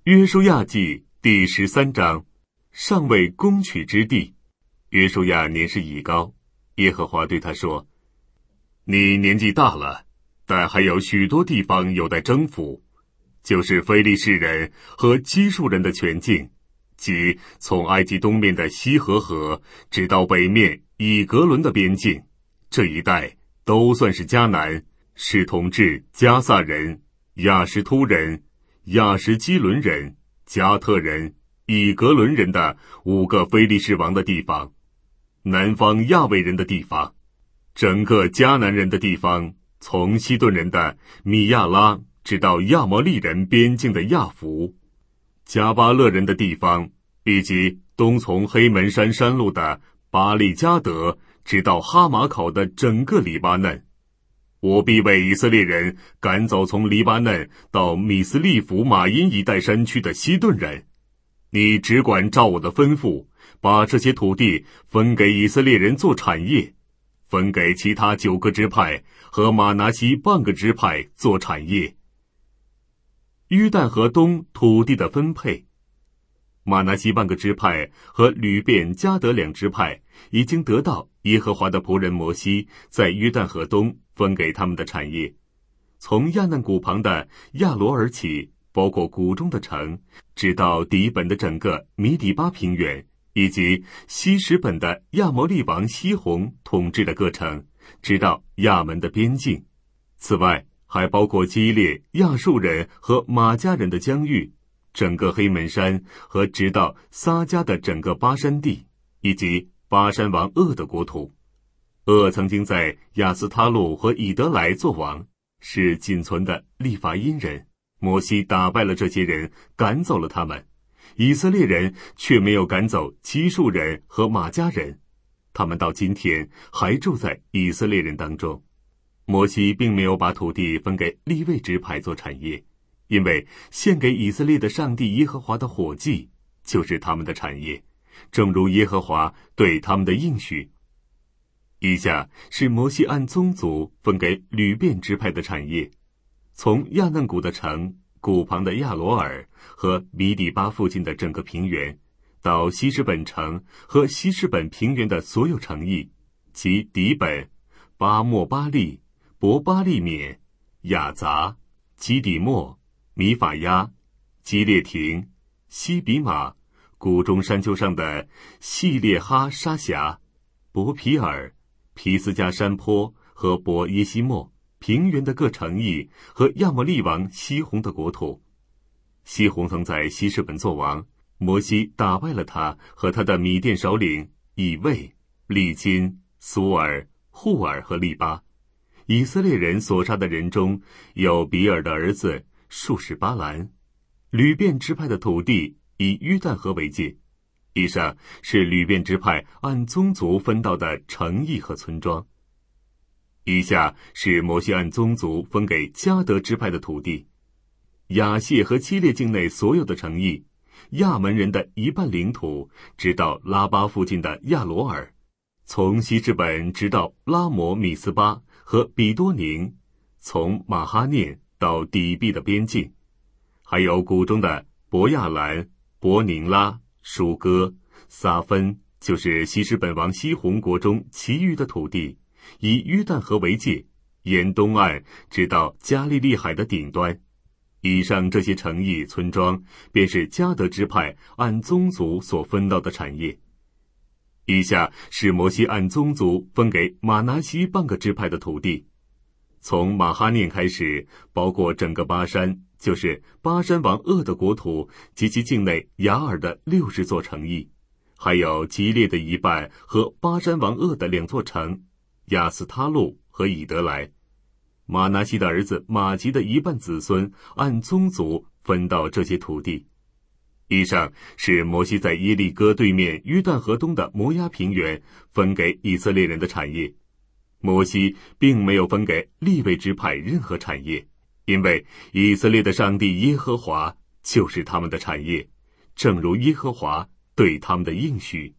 约书亚记第13章，尚未攻取之地。约书亚年事已高，耶和华对他说：你年纪大了，但还有许多地方有待征服，就是非利士人和基述人的全境，即从埃及东面的西河河直到北面以格伦的边境，这一带都算是迦南，是统治加萨人、亚什突人、亚什基伦人、加特人、以格伦人的5个非利士王的地方，南方亚卫人的地方，整个迦南人的地方，从西顿人的米亚拉直到亚摩利人边境的亚弗，加巴勒人的地方，以及东从黑门山山路的巴利加德直到哈马考的整个黎巴嫩。我必为以色列人赶走从黎巴嫩到米斯利弗马因一带山区的西顿人。你只管照我的吩咐，把这些土地分给以色列人做产业，分给其他9个支派和马拿西半个支派做产业。约旦河东土地的分配，马拿西半个支派和吕便、迦得2支派已经得到耶和华的仆人摩西在约旦河东分给他们的产业，从亚嫩谷旁的亚罗尔起，包括谷中的城，直到底本的整个米底巴平原，以及西什本的亚摩利王西宏统治的各城，直到亚门的边境。此外，还包括基列、亚述人和马加人的疆域，整个黑门山和直到撒迦的整个巴山地，以及巴山王噩的国土。噩曾经在亚斯他路和以德来做王，是仅存的利法因人。摩西打败了这些人，赶走了他们。以色列人却没有赶走基述人和马加人，他们到今天还住在以色列人当中。摩西并没有把土地分给利未支派做产业，因为献给以色列的上帝耶和华的火祭就是他们的产业，正如耶和华对他们的应许。以下是摩西按宗族分给吕便支派的产业，从亚嫩谷的城、谷旁的亚罗尔和米底巴附近的整个平原，到西什本城和西什本平原的所有城邑，即底本、巴莫巴利、伯巴利缅、亚杂、基底莫、米法亚、基列亭、西比马、谷中山丘上的细列哈沙峡、伯皮尔、皮斯加山坡和伯耶西莫平原的各城邑和亚摩利王西宏的国土。西宏曾在西什本作王，摩西打败了他和他的米甸首领以卫、利金、苏尔、户尔和利巴。以色列人所杀的人中有比尔的儿子术士巴兰。吕便支派的土地以约旦河为界。以上是吕便支派按宗族分到的城邑和村庄。以下是摩西按宗族分给迦得支派的土地：亚谢和基列境内所有的城邑，亚门人的一半领土，直到拉巴附近的亚罗尔，从西直本直到拉摩米斯巴和比多宁，从马哈念到底壁的边境，还有谷中的伯亚兰、伯宁拉、舒哥、撒芬，就是西什本王西宏国中其余的土地，以约旦河为界，沿东岸直到加利利海的顶端。以上这些城邑村庄，便是迦得支派按宗族所分到的产业。以下是摩西按宗族分给马拿西半个支派的土地，从马哈念开始，包括整个巴山，就是巴山王噩的国土及其境内雅尔的60座城邑，还有基列的一半和巴山王噩的2座城，亚斯他路和以德来。马拿西的儿子马吉的一半子孙按宗族分到这些土地。以上是摩西在耶利哥对面约旦河东的摩押平原分给以色列人的产业。摩西并没有分给利未支派任何产业，因为以色列的上帝耶和华就是他们的产业，正如耶和华对他们的应许。